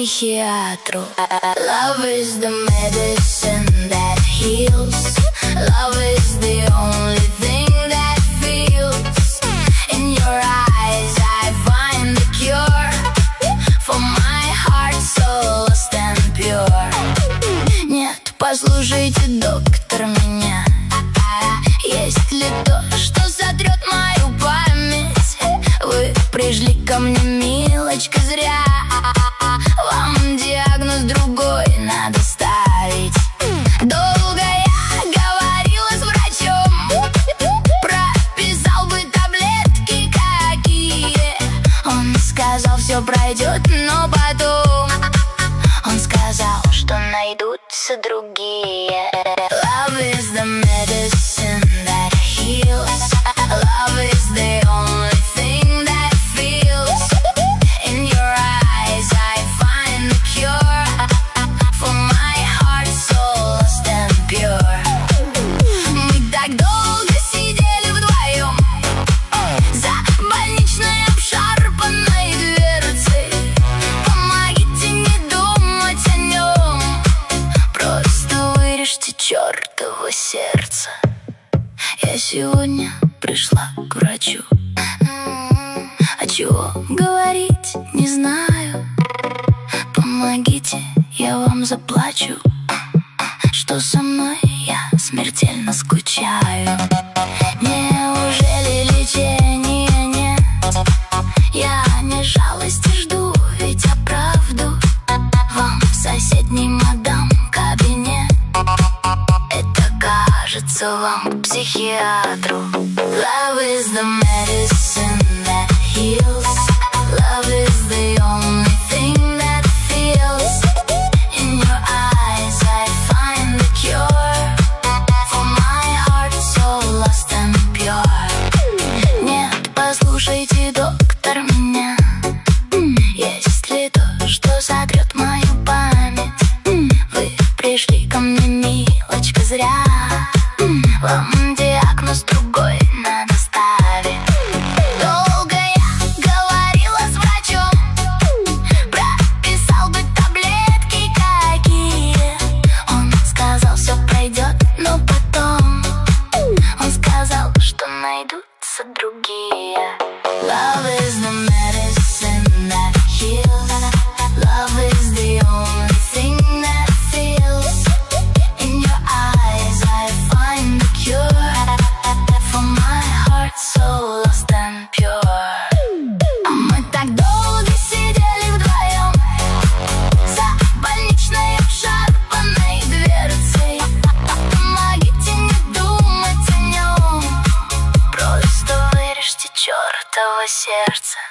психиатру. Love is the medicine that heals. Love is the only thing that feels. In your eyes I find the cure for my heart so lost and pure. Нет, послушайте, доктор, меня. Есть ли то, что сотрет мою память? Вы пришли ко мне, милочка, зря. Вам диагноз другой надо ставить. Долго я говорила с врачом, прописал бы таблетки какие. Он сказал, все пройдет, но потом он сказал, что найдутся другие. Love is the medicine that heals. Love is the only thing that feels. In your eyes I find the cure for my heart so lost and pure. Мы так долго сидели вдвоем за больничной обшарпанной дверцей. Помогите не думать о нем, просто вырежьте чертово сердце. Я сегодня пришла к врачу, а чего говорить не знаю. Помогите, я вам заплачу, что со мной я смертельно скучаю. Неужели лечения нет? Я не жалости жду, ведь я правду вам в соседний мадам кабинет. Это кажется вам, психиатру. Love is the medicine that heals. Love is the only thing that feels. In your eyes I find the cure for my heart so lost and pure. Нет, послушайте, доктор, меня. Есть ли то, что сотрет мою память? Вы пришли ко мне, милочка, зря. Вам диагноз другой надо ставить. Долго я говорила с врачом, прописал бы таблетки какие. Он сказал, все пройдет, но потом он сказал, что найдутся другие. Love is the medicine that heals. Love is the only thing that feels. In your eyes I find the cure for my heart so lost and pure. А мы так долго сидели вдвоем за больничной обшарпанной дверцей. Помогите не думать о нем, просто вырежьте чертово сердце.